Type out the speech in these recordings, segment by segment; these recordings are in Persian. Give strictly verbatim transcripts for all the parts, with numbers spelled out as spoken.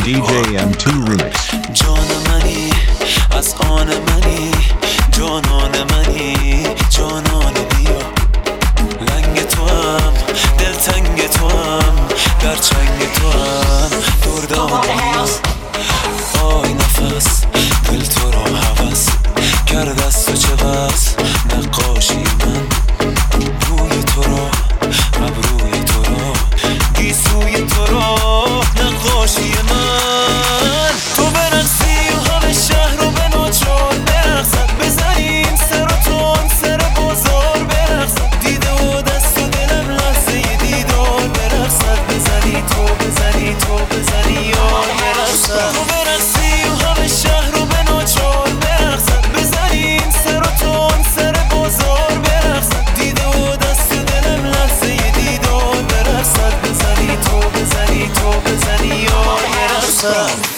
دی جی ام تو Remix. جان منی از آن منی جانان منی جانان بیا لنگ تو هم دلتنگ تو هم در چنگ تو هم دردان بیا آی نفس دل تو را هوس کرد از تو چه بس نقاشی من روی تو را ابروی تو را گیسوی تو را نقاشی من تو برقصی و همه شهر رو به ناچار برقصد بزنیم سر و تون سر بازار برقصد دیده و دست و دلم لحظه دیدار برقصد بزنی تو بزنی تو بزنی یار برقصد تو برقصی و همه شهر رو به ناچار برقصد بزنیم سر و تون سر بازار برقصد دیده و دست و دلم لحظه دیدار برقصد بزنی تو بزنی تو بزنی یار برقصد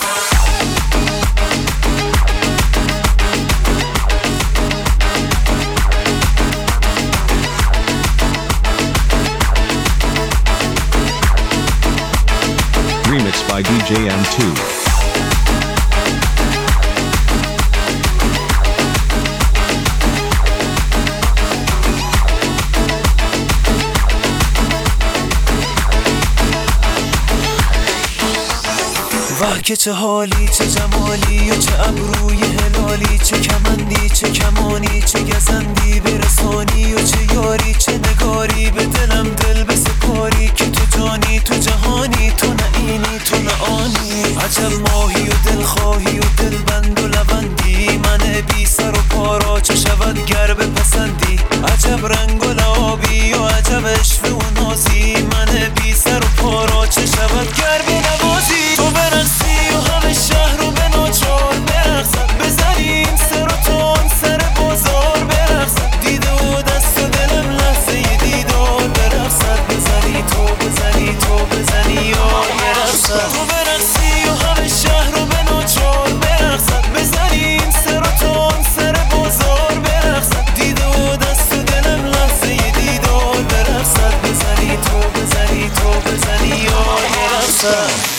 Remix by دی جی ام تو. واه که چه حالی چه جمالی و چه ابروی هلالی چه کمندی چه کمانی چه گزندی برسانی و چه یاری چه نگاری به دلم دل بسپاری که تو جانی تو جهانی تو نه اینی تو نه آنی عجب ماهی و دل خواهی و دل بند و لبندی من بی سر و پارا چه شود گر بپسندی عجب رنگ و لعابی و عجب اشوه و نازی من بی سر و پارا چه شود گر بنوازی تو برقصی و همه شهر رو به ناچار برقصد بزنیم سر و تون سر بازار برقصد دیده و دست و دلم لحظه دیدار برقصد بزنی تو بزنی تو بزنی یار برقصد تو برقصی و همه شهر رو به ناچار برقصد بزنیم سر و تون سر بازار برقصد دیده و دست و دلم لحظه دیدار برقصد بزنی تو بزنی تو بزنی یار برقصد